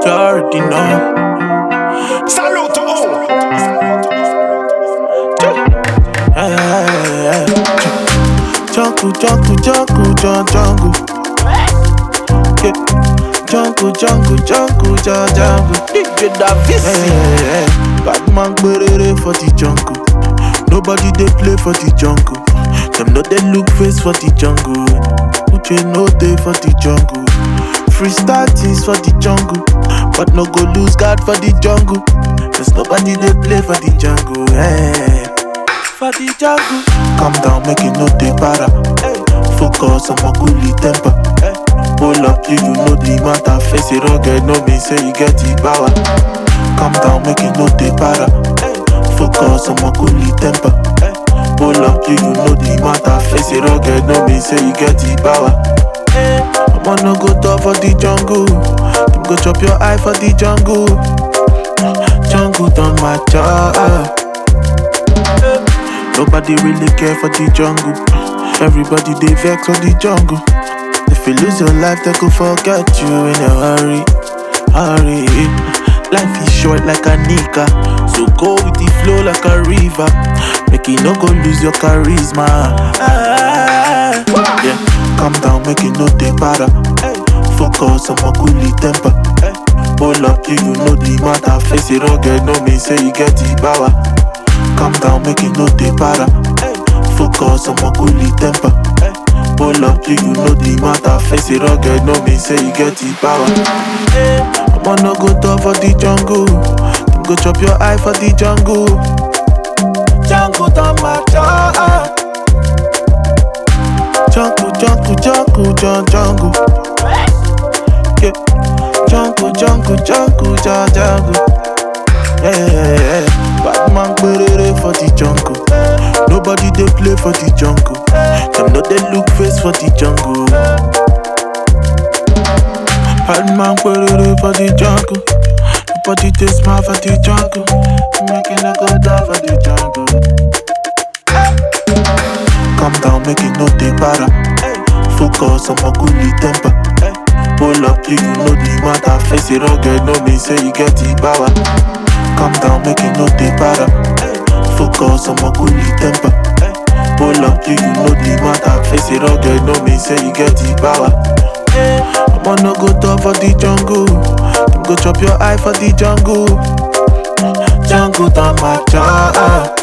you already know. Salute to all. Jungle, jungle, jungle, jungle. Yeah. Jungle, jungle, jungle, jungle. DJ Davis. Bad man berere for the jungle. Nobody they play for the jungle. Them no they look face for the jungle. Uche no day for the jungle. Freestyle things for the jungle, but no go lose God for the jungle. Cause nobody they play for the jungle. For the jungle. Calm down, make it no dey para. Focus on my coolie temper. Pull up, you know the matter. Face it rugged, no me say you get the power. Calm down, make it no dey para. Focus on my coolie temper. Pull up, you know the matter. Face it rugged, no me say you get the power. I'ma no go talk for the jungle. Them go chop your eye for the jungle. Jungle done my job. Nobody really care for the jungle. Everybody they vex for the jungle. If you lose your life, they could forget you in a hurry. Life is short like a nika, so go with the flow like a river. Make it no go lose your charisma. Yeah, calm down, make it no dey para. Focus on my coolie temper. Pull up, you know the matter. Face it rugged, no me say you get the power. Calm down, make it no dey para. Focus on my coolie temper. Pull up, you know the matter. Face it rugged, no me say you get the power. I'ma no go talk for the jungle. Them go chop your eye for the jungle. Jungle done my job. Jungle, jungle, jungle, jungle. Yeah. Jungle, jungle, jungle, jungle. Yeah. Bad man berere for the jungle. Nobody they play for the jungle. Them no they look face for the jungle. Bad man berere for the jungle. Nobody they smile for the jungle. Making a go down for the jungle. Calm down, make it no dey para. Focus on my coolie temper. Pull up, you know the matter. Face it rugged, no me say you get the power. Calm down, make it no dey para. Focus on my coolie temper. Pull up, you know the matter. Face it rugged, no me say you get the power. I'ma no go talk for the jungle. Them go chop your eye for the jungle. Jungle done my job.